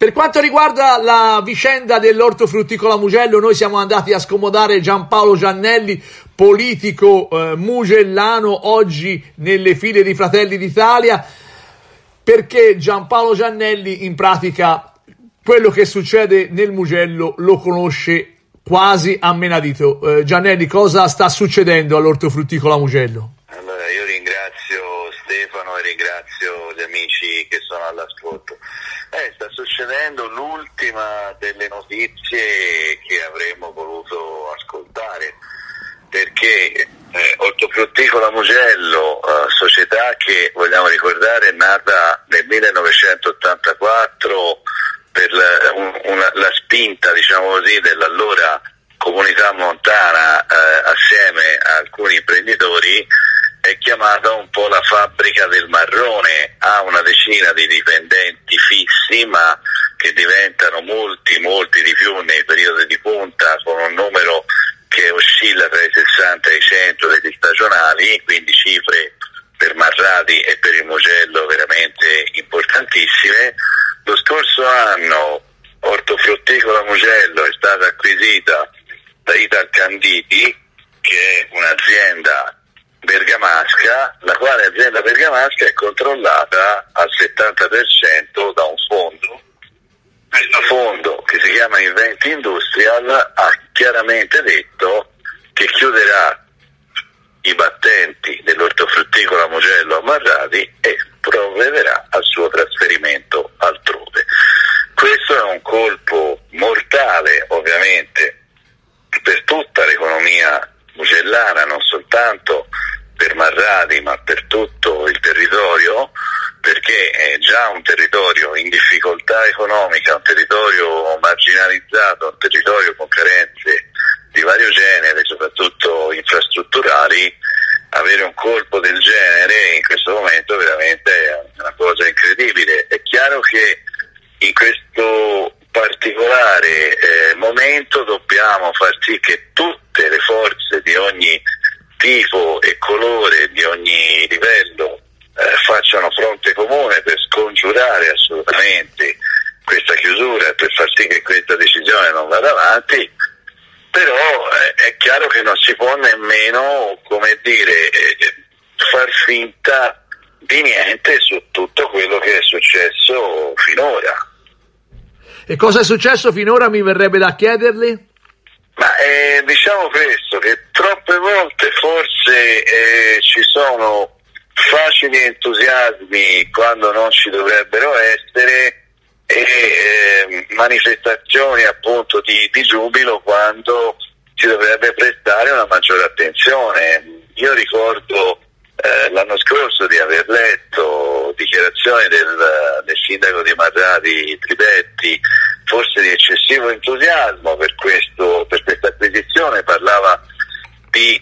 Per quanto riguarda la vicenda dell'ortofrutticola Mugello, noi siamo andati a scomodare Giampaolo Giannelli, politico mugellano, oggi nelle file di Fratelli d'Italia, perché Giampaolo Giannelli in pratica quello che succede nel Mugello lo conosce quasi a menadito. Giannelli, cosa sta succedendo all'ortofrutticola Mugello? Allora, io ringrazio Stefano e ringrazio gli amici che sono all'ascolto. Sta succedendo l'ultima delle notizie che avremmo voluto ascoltare, perché Ortofrutticola Mugello, società che vogliamo ricordare è nata nel 1984 per la spinta, diciamo così, dell'allora comunità montana assieme a alcuni imprenditori, è chiamata un po' la fabbrica del marrone. Ha una decina di dipendenti fissi, ma che diventano molti di più nei periodi di punta, con un numero che oscilla tra i 60 e i 100 degli stagionali, quindi cifre per Marradi e per il Mugello veramente importantissime. Lo scorso anno Ortofrutticola Mugello è stata acquisita da Italcanditi, che è un'azienda bergamasca, la quale azienda bergamasca è controllata al 70% da un fondo. Questo fondo, che si chiama Inventi Industrial, ha chiaramente detto che chiuderà i battenti dell'ortofrutticola Mugello a Marradi e provvederà al suo trasferimento altrove. Questo è un colpo mortale, ovviamente, per tutta l'economia mugellana, non soltanto per Marradi ma per tutto il territorio, perché è già un territorio in difficoltà economica, un territorio marginalizzato, un territorio con carenze di vario genere, soprattutto infrastrutturali. Avere un colpo del genere in questo momento veramente è una cosa incredibile. È chiaro che in questo particolare momento dobbiamo far sì che tutte le forze di ogni tipo e colore, di ogni livello, facciano fronte comune per scongiurare assolutamente questa chiusura e per far sì che questa decisione non vada avanti. Però è chiaro che non si può nemmeno, come dire, far finta di niente su tutto quello che è successo finora. E cosa è successo finora, mi verrebbe da chiederli? Ma diciamo questo, che troppe volte forse ci sono facili entusiasmi quando non ci dovrebbero essere e manifestazioni appunto di giubilo quando si dovrebbe prestare una maggiore attenzione. Io ricordo l'anno scorso di aver letto dichiarazioni del sindaco di Marradi Tribetti, forse di eccessivo entusiasmo per questa acquisizione. Parlava di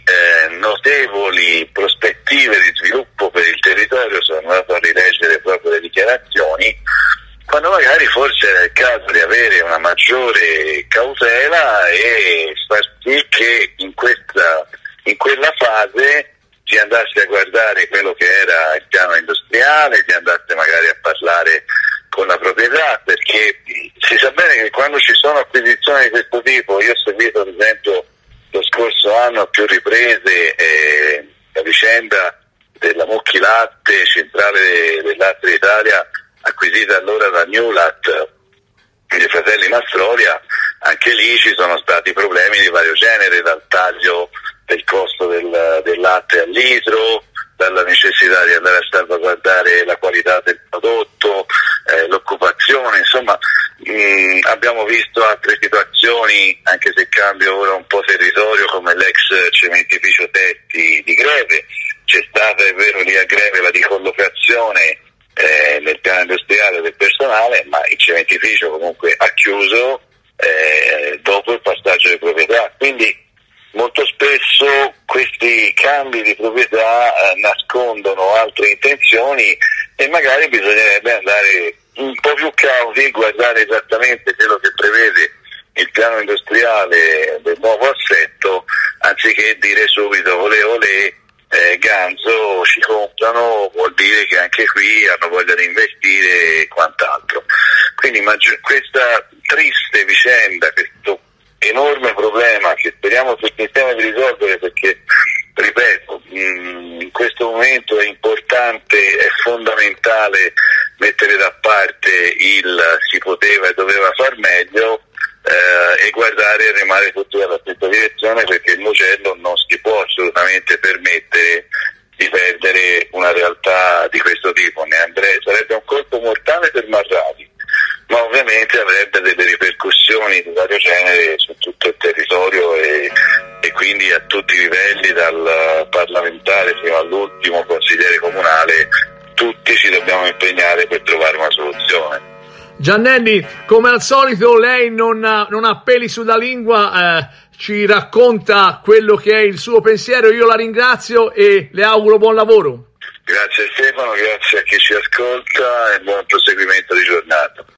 notevoli prospettive di sviluppo per il territorio. Sono andato a rileggere proprio le dichiarazioni, quando magari forse era il caso di avere una maggiore cautela e far sì che in quella fase si andasse a guardare quello che era il piano industriale, si andasse magari a parlare con la proprietà, perché si sa bene che quando ci sono acquisizioni di questo tipo, io ho seguito ad esempio lo scorso anno a più riprese la vicenda della Mucchi Latte, centrale del latte d'Italia, acquisita allora da Newlat dei fratelli Mastrolia. Anche lì ci sono stati problemi di vario genere, dal taglio del costo del latte al litro, dalla necessità di andare a salvaguardare la qualità del prodotto, l'occupazione, insomma abbiamo visto altre situazioni, anche se cambia ora un po' territorio, come l'ex cementificio Tetti di Greve. C'è stata, è vero, lì a Greve la ricollocazione nel piano industriale del personale, ma il cementificio comunque ha chiuso dopo il passaggio di proprietà, quindi molto spesso questi cambi di proprietà nascondono altre intenzioni e magari bisognerebbe andare un po' più cauti, guardare esattamente quello che prevede il piano industriale del nuovo assetto, anziché dire subito olè olè, Ganzo ci comprano, vuol dire che anche qui hanno voglia di investire e quant'altro. Quindi questa triste vicenda, questo enorme problema che speriamo tutti insieme di risolvere, perché ripeto, in questo momento è importante, è fondamentale mettere da parte il si poteva e doveva far meglio e guardare e remare tutti dalla stessa direzione, perché il Mugello non si può assolutamente permettere di perdere una realtà di questo tipo. Sarebbe un colpo mortale per Marradi, ma ovviamente avrebbe delle ripercussioni di vario genere su tutto il territorio e quindi a tutti i livelli, dal parlamentare fino all'ultimo consigliere comunale. Tutti ci dobbiamo impegnare per trovare una soluzione. Giannelli, come al solito lei non ha peli sulla lingua, ci racconta quello che è il suo pensiero. Io la ringrazio e le auguro buon lavoro. Grazie Stefano, grazie a chi ci ascolta e buon proseguimento di giornata.